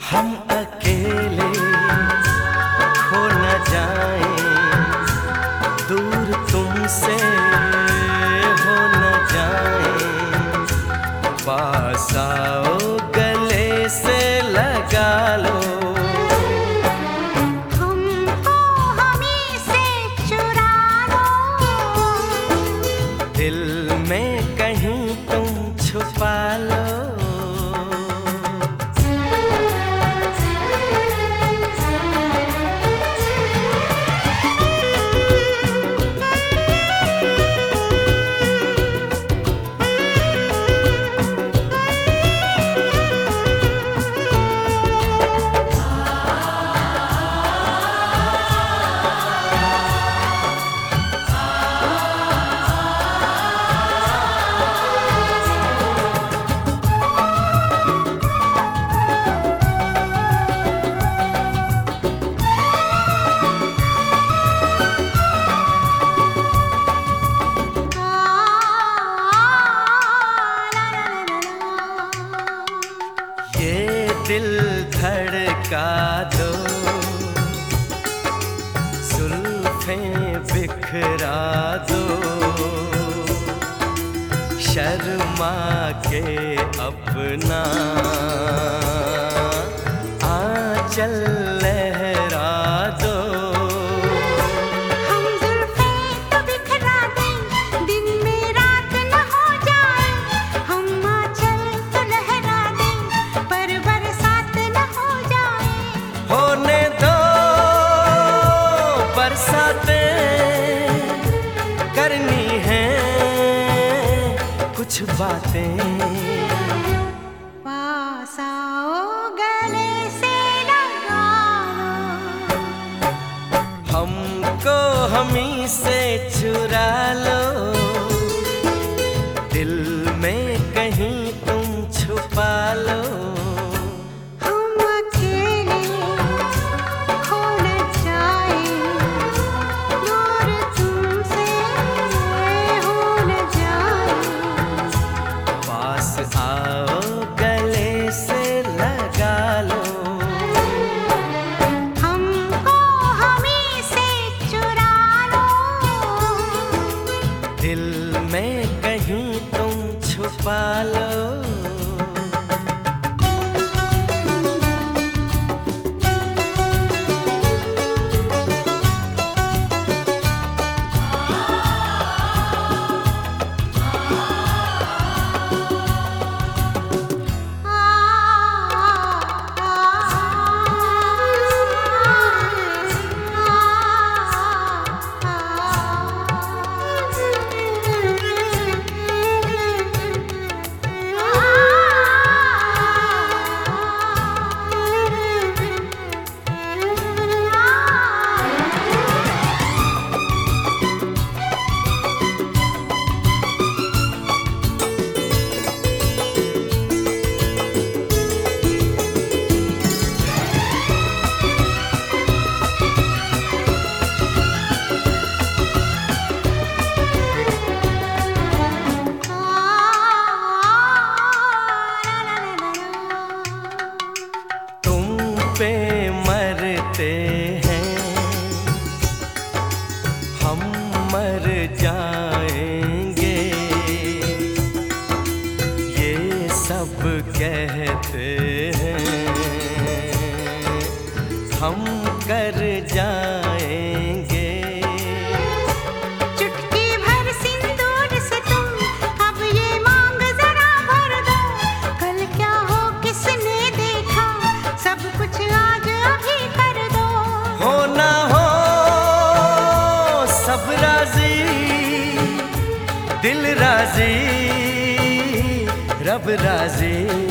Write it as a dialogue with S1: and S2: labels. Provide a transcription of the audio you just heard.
S1: हम अकेले खो न जाएं, दूर तुमसे हो न जाएं, पास आओ गले से लगा लो।
S2: हमको हमी से चुरा लो,
S1: दिल में कहीं तुम छुपा लो। दिल धड़का दो, जुल्फें बिखरा दो, शर्मा के अपना आंचल लहरा दो।
S2: हम जुल्फें तो बिखरा दें, दिन में रात न हो जाए, हम आंचल तो लहरा दें, पर बरसात न हो जाए।
S1: होने दो बरसातें, करनी है कुछ बातें।
S2: पास आओ गले से लगा लो,
S1: हमको हमी से चुरा लो, दिल में कहीं तुम छुपा लो।
S2: हम अकेले खो न जाएं, दूर तुमसे हो न जाएं,
S1: पास आओ गले से लगा लो।
S2: हमको हमी से चुरा लो,
S1: दिल में कहीं तुम छुपा लो। पे मरते हैं, हम मर जाएंगे, ये सब कहते हैं, हम कर जाएंगे।
S2: चुटकी भर सिंदूर से तुम अब ये मांग जरा भर दो, कल क्या हो किसने देखा, सब कुछ आज अभी कर दो।
S1: हो ना हो सब राजी, दिल राजी, रब राजी।